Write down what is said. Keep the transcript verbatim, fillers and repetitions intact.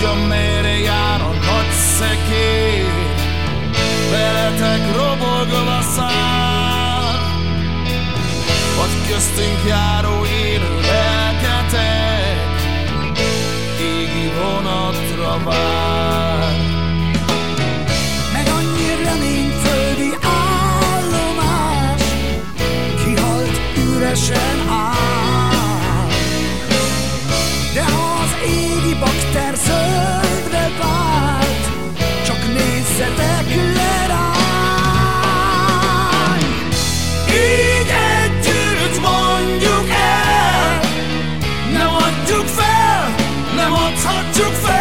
tudja, merre jár a nagy szekér, veletek robogva száll, vagy köztünk járó élő lelketek égi vonatra vár. Meg annyi reményföldi állomás kihalt, üresen áll, de ha az égi bakter zöldre vált, csak nézzetek le rá. Így együtt mondjuk el, nem adjuk fel, nem adhatjuk fel.